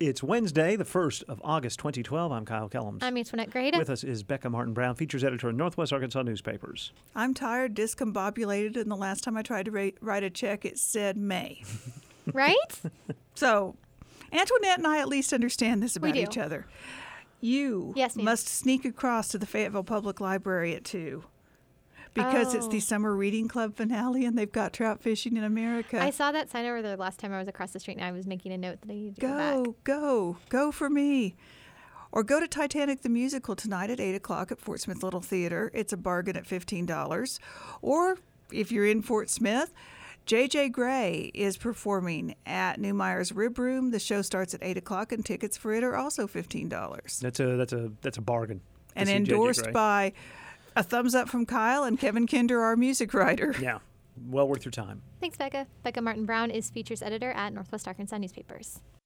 It's Wednesday, the 1st of August, 2012. I'm Kyle Kellums. I'm Antoinette Grada. With us is Becca Martin Brown, features editor of Northwest Arkansas Newspapers. I'm tired, discombobulated, and the last time I tried to write a check, it said May. Right? So, Antoinette and I at least understand this about do. each other. You Yes, ma'am. must sneak across to the Fayetteville Public Library at 2 because it's the Summer Reading Club finale and they've got Trout Fishing in America. I saw that sign over there last time I was across the street, and I was making a note that I needed to go back. Go for me. Or go to Titanic the Musical tonight at 8 o'clock at Fort Smith Little Theater. It's a bargain at $15. Or if you're in Fort Smith, J.J. Gray is performing at Neumeyer's Rib Room. The show starts at 8 o'clock, and tickets for it are also $15. That's a bargain. And to see J.J. endorsed Gray. by a thumbs up from Kyle and Kevin Kinder, our music writer. Yeah, well worth your time. Thanks, Becca. Becca Martin Brown is features editor at Northwest Arkansas Newspapers.